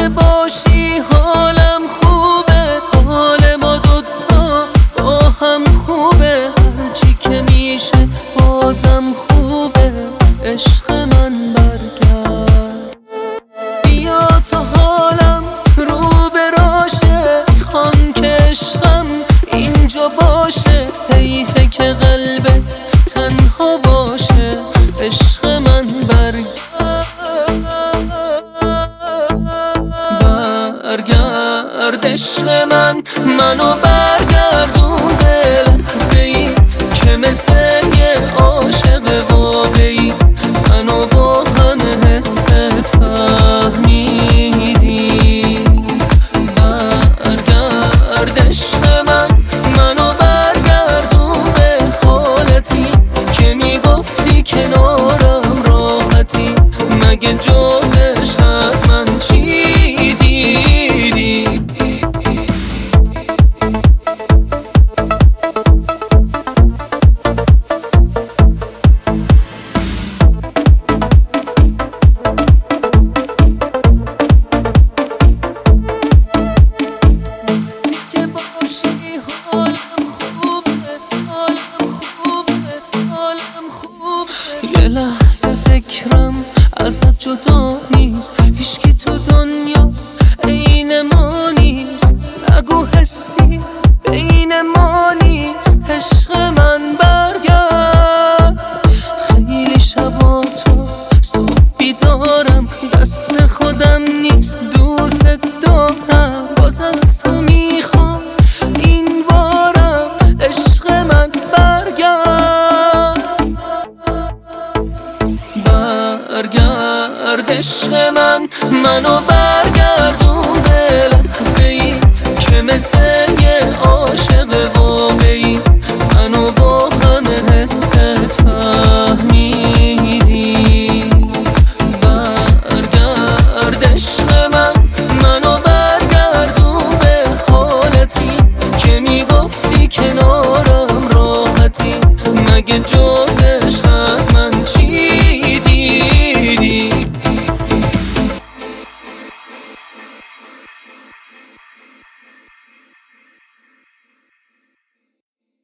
که باشی حالم خوبه، حال ما دوتا با هم خوبه، هرچی که میشه بازم خوبه. عشق من برگرد، بیا تا حالم رو به راشه، میخوام که عشقم اینجا باشه، حیفه که قلبت تنها باشه. عشق من برگرد، عشق من منو برگردون به لحظه‌ای که مثل یه عاشق واقعی منو با همه حست فهمیدی. برگرد عشق من منو برگردون به حالتی که میگفتی کنارم راحتی، مگه جز عشق از من چی دیدی؟ یه لحظه فکرم ازت جدا نیست، هیچکی تو دنیا عین ما نیست، نگو حسی بین ما نیست. عشق من برگرد، خیلی شبا تا صبح بیدارم، دست خودم نیست دوست دارم، باز از تو میخوام این بارم. عشق من برگرد عشق من منو برگردون به لحظه‌ای که مثل یه عاشق واقعی منو با همه حست فهمیدی. برگرد عشق من منو برگردون به حالتی که میگفتی کنارم راحتی، مگه جز